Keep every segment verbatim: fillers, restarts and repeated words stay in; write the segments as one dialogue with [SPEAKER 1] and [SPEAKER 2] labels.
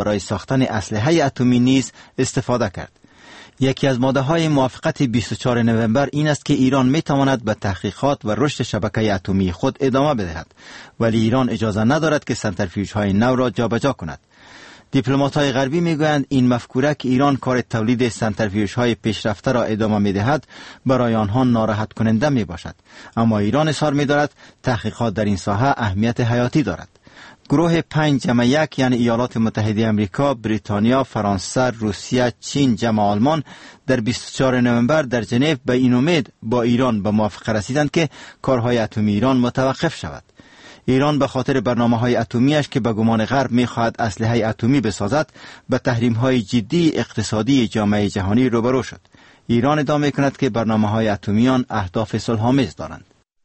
[SPEAKER 1] برای ساختن اسلحه اتمی نیز استفاده کرد. یکی از ماده‌های موافقت بیست و چهارم نوامبر این است که ایران می‌تواند به تحقیقات و رشد شبکه اتمی خود ادامه بدهد، ولی ایران اجازه ندارد که سنتریفیوژهای نو را جابجا کند. دیپلمات‌های غربی می‌گویند این مفکوره که ایران کار تولید سنتریفیوژهای پیشرفته را ادامه می‌دهد برای آنها ناراحت کننده می‌باشد، اما ایران اصرار می‌دارد تحقیقات در این ساحه اهمیت حیاتی دارد. گروه پنج جمع یک یعنی ایالات متحده آمریکا، بریتانیا، فرانسه، روسیه، چین جمع آلمان در بیست و چهارم نوامبر در ژنو به این امید با ایران به موافقه رسیدند که کارهای اتمی ایران متوقف شود. ایران به خاطر برنامه‌های اتمیش که به گمان غرب می‌خواهد اسلحه اتمی بسازد، به تحریم‌های جدی اقتصادی جامعه جهانی روبرو شد. ایران ادعا می‌کند که برنامه‌های اتمیان اهداف صلح‌آمیز دارند.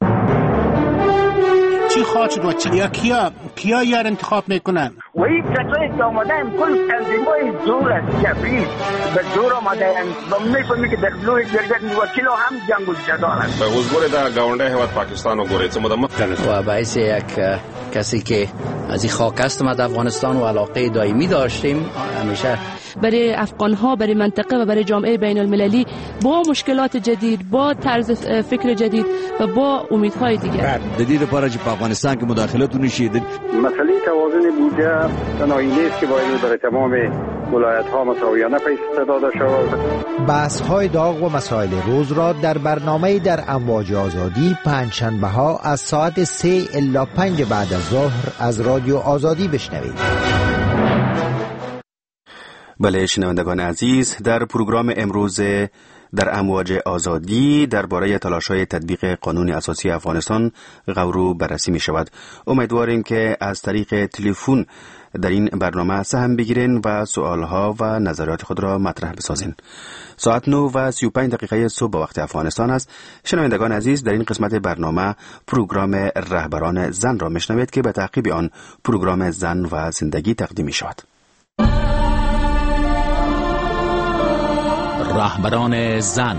[SPEAKER 2] چی خواهد شد و چی یا کیا کیا یار انتخاب میکنن؟
[SPEAKER 3] و این کسایی که آمده هم کل تنظیم‌های زور است، جبری به زور آمده هم و میفهمی که در لوی جرگت موکل هم جنگ و جدال است.
[SPEAKER 4] به وزگوری در گاونده هواد پاکستان و گوری چه مدمت
[SPEAKER 5] و باعث یک کسی که از این خاک هستم از افغانستان و علاقه دائمی داشتیم همیشه
[SPEAKER 6] برای افغان‌ها، برای منطقه و برای جامعه بین المللی با مشکلات جدید، با طرز فکر جدید و با امیدهای دیگر.
[SPEAKER 7] جدید پارچ په افغانستان کې مداخلت ونشي.
[SPEAKER 8] مسئله توازن بودجه تنهایی نیست که باید برای تمام ولایت‌ها مساویانه پیش داده شود.
[SPEAKER 9] بحث‌های داغ و مسائل روز را در برنامه در امواج آزادی پنجشنبه‌ها از ساعت سه الی پنج بعد از ظهر از رادیو آزادی بشنوید.
[SPEAKER 10] بله شنوندگان عزیز، در پروگرام امروز در امواج آزادی درباره تلاش‌های تطبیق قانون اساسی افغانستان غورو بررسی می شود. امیدواریم که از طریق تلفن در این برنامه سهم بگیرین و سوالها و نظریات خود را مطرح بسازین. ساعت نه و سی و پنج دقیقه صبح به وقت افغانستان است. شنوندگان عزیز، در این قسمت برنامه پروگرام رهبران زن را میشنوید که به تعقیب آن پروگرام زن و زندگی تقدیم می شود.
[SPEAKER 11] رهبران زن.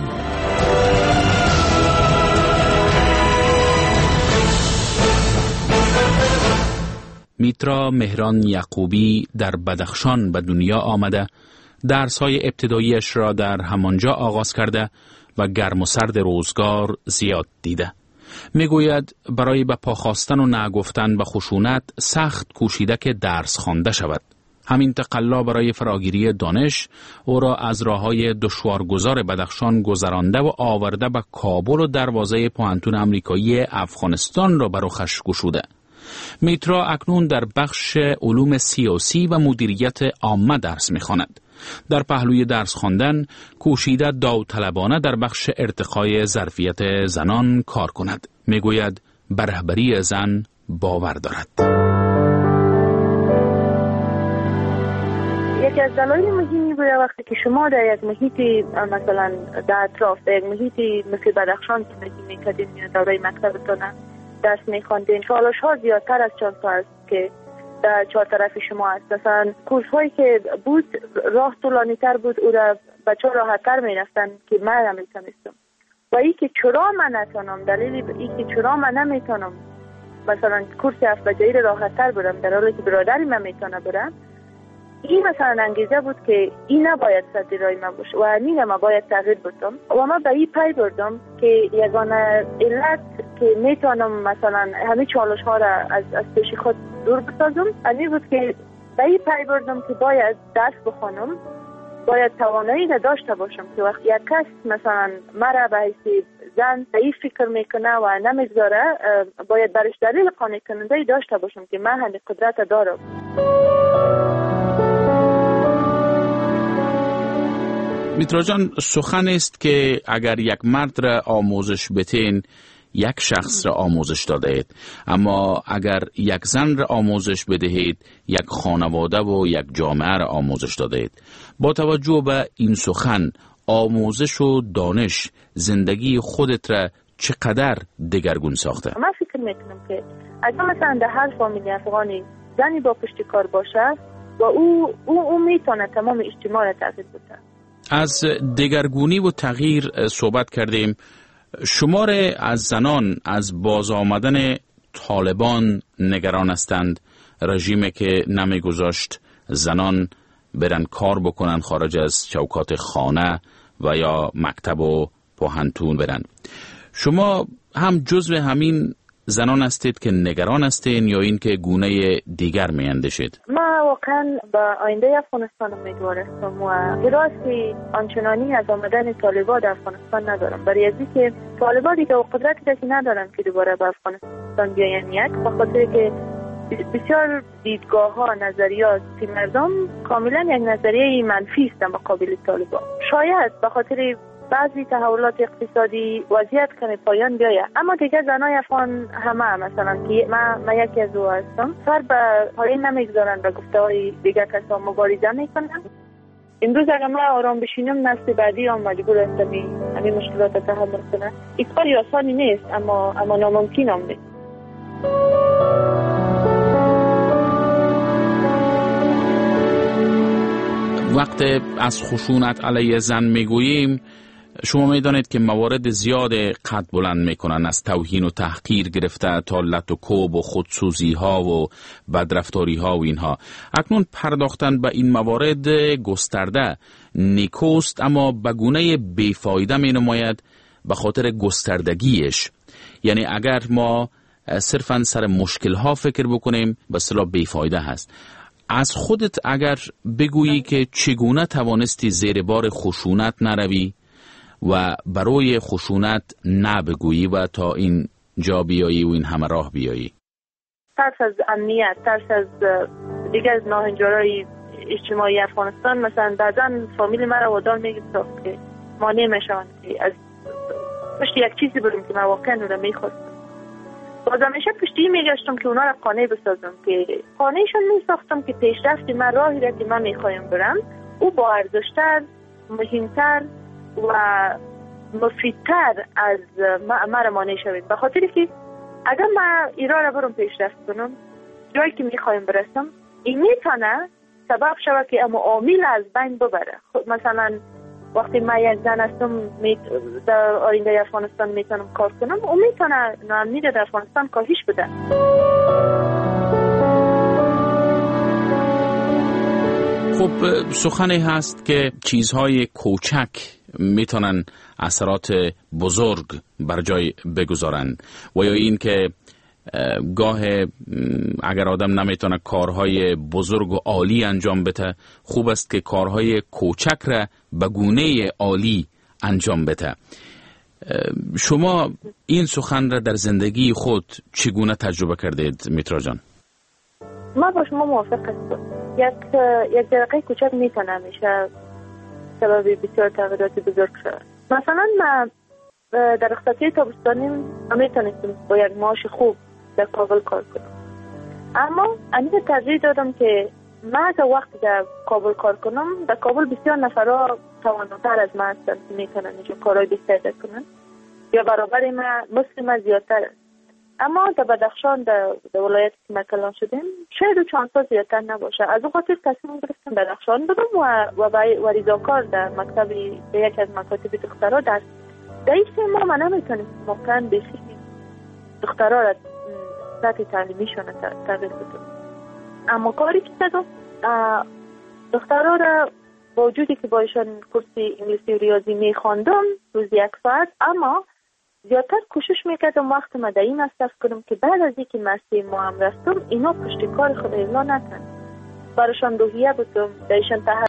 [SPEAKER 11] میترا مهران یعقوبی در بدخشان به دنیا آمده، درس‌های ابتداییش را در همانجا آغاز کرده و گرم و سرد روزگار زیاد دیده. میگوید برای به پا خواستن و نگفتن به خشونت سخت کوشیده که درس خوانده شود. همین تقلا برای فراگیری دانش او را از راه‌های دشوارگذار بدخشان گذرانده و آورده به کابل و دروازه پوهنتون آمریکایی افغانستان را بر رخش گشوده. میترا اکنون در بخش علوم سیاسی و مدیریت عامه درس می‌خواند. در پهلوی درس خواندن کوشیده داوطلبانه در بخش ارتقای ظرفیت زنان کار کند. میگوید بر رهبری زن باور دارد.
[SPEAKER 12] یکی از دلایل مهمی بود وقتی که شما در یک محیطی مثلا در اطراف در یک محیطی مثل بدخشان که می‌کردین دوره مکتبتون درس می‌خواندین، چالش‌ها زیادتر از چند تا است که در چهار طرف شما است. مثلا کورس هایی که بود راه طولانی‌تر بود، او را بچه‌ها راحت‌تر می‌رفتن که من نمی‌تونستم. و این که چرا من نتونم، دلیل این که چرا من نمی‌تونم مثلا کورس هفت بجایی راحت‌تر برم در حالی که برادری من می‌تونه برم، این مثلا انگیزه بود که این نباید سر رای من باشه و این ما باید تغییر بدم و من به این پی بردم که یگانه علت که میتونم مثلا همه چالش ها را از, از پیش خود دور بسازم این بود که به این پی بردم که باید درس بخونم، باید توانایی داشته باشم که وقت یک کس مثلا مرا به حیث زن این فکر میکنه و نمیگذاره، باید برش دلیل قانع کننده داشته باشم که من همین قدرت دارم.
[SPEAKER 11] میترا جان، سخن است که اگر یک مرد را آموزش بتین یک شخص را آموزش داده اید، اما اگر یک زن را آموزش بدهید یک خانواده و یک جامعه را آموزش داده اید. با توجه به این سخن، آموزش و دانش زندگی خودت را چقدر دگرگون ساخته؟
[SPEAKER 12] من فکر میکنم که اگر مثلا در هر فامیلی افغانی زنی با پشت کار باشه و او او, او میتونه تمام اجتماع را تغییر بده.
[SPEAKER 11] از دگرگونی و تغییر صحبت کردیم. شمار از زنان از باز آمدن طالبان نگران هستند، رژیمی که نمیگذاشت زنان برن کار بکنن خارج از چوکات خانه و یا مکتب و پوهنتون برن. شما هم جزو همین زنان هستید که نگران هستین یا این که گونه دیگر می اندیشید؟
[SPEAKER 12] ما واقعا به آینده افغانستان امیدوار هستم و حراسی آنچنانی از آمدن طالبان در افغانستان ندارم، برای ازی که طالبان دیگه قدرتی کسی ندارن که دوباره به افغانستان بیاین، یک به خاطر که بسیار دیدگاه ها نظریات که مردم کاملا یک نظریه منفی است مقابل طالبان. شاید به خاطر بعضی تحولات اقتصادی وضعیت کنه پایان بیاید، اما دیگه زنای افغان همه مثلا که من, من یکی از او هستم سر به پایین نمیگذارن و گفته های دیگه کسا مبارزه میکنن. امروز اگر من آرام بشینم نسل بعدی هم مجبور هستم همین مشکلات تحمل کنه. این کاری آسانی نیست اما اما ناممکن هم نیست.
[SPEAKER 11] وقت از خشونت علیه زن میگوییم، شما میدانید که موارد زیاد قد بلند میکنن، از توهین و تحقیر گرفته تا لط و کوب و خودسوزی ها و بدرفتاری ها و اینها. اکنون پرداختن به این موارد گسترده نیکوست، اما به گونه بیفایده می نماید به خاطر گستردگیش. یعنی اگر ما صرفا سر مشکل ها فکر بکنیم به اصطلاح بیفایده هست. از خودت اگر بگویی که چگونه توانستی زیر بار خشونت نروی و برای خشونت نبگویی و تا این جا بیایی و این همه راه بیایی؟
[SPEAKER 12] ترس از امنیت، ترس از دیگه از ناهنجاری اجتماعی افغانستان. مثلا بعضا فامیل من رو وادار میگیست که ما نمیشوند که از پشت یک چیزی بریم که من واقعا رو میخواستم. باز همیشه پشتی میگشتم که اونا را قانع بسازم، که قانعشون میساختم که پیشرفت من راهی را که من میخوایم برم او با ارزشتر، مهمتر و مفیدتر از من مانع شوید. به خاطر که اگر من ایران را برم پیشرفت کنم جایی که میخوایم برسم، این میتونه سبب شود که اما عامل از بین ببره. مثلا وقتی من یک زن هستم می در آینده افغانستان میتونم کار کنم، او میتونه ناامنی در افغانستان کاهش بده.
[SPEAKER 11] خب سخنی هست که چیزهای کوچک میتونن اثرات بزرگ بر جای بگذارن، و یا این که گاه اگر آدم نمیتونه کارهای بزرگ و عالی انجام بده، خوب است که کارهای کوچک را به گونه عالی انجام بده. شما این سخن را در زندگی خود چگونه تجربه کردید میترا جان؟
[SPEAKER 12] ما با شما موافق هستم. یک یک دقیقه کوچک میتونه میشه سبب بسیار تغییرات بزرگ شد. مثلا من در رخصتی تابستانی میتونستم با یک معاش خوب در کابل کار کنم، اما امید ترجیح دادم که من تا وقتی در کابل کار کنم، در کابل بسیار نفرها تواناتر از من هستند که میتونن اینجا کارهای بیشتر کنن یا برابر من مثل من زیادتر است. اما در بدخشان در ولایت که ما کلان شدیم شاید و چانسا زیادتر نباشه. از اون خاطر تصمیم گرفتم بدخشان برم و و و ریزاکار در مکتب یکی از مکاتب دخترها درس. در این سه ماه من نمیتونم واقعا بیخی دخترها را سطح تعلیمیشون تغییر بدم، اما کاری که کردم دخترها را با وجودی که با ایشان کورسی انگلیسی و ریاضی میخواندم روز یک ساعت، اما زیادتر کوشش میکردم وقت ما در این مصرف کنم که بعد از اینکه مسیح ما هم رفتم اینا پشت کار خود املا نکنم، براشان روحیه بودم، در ایشان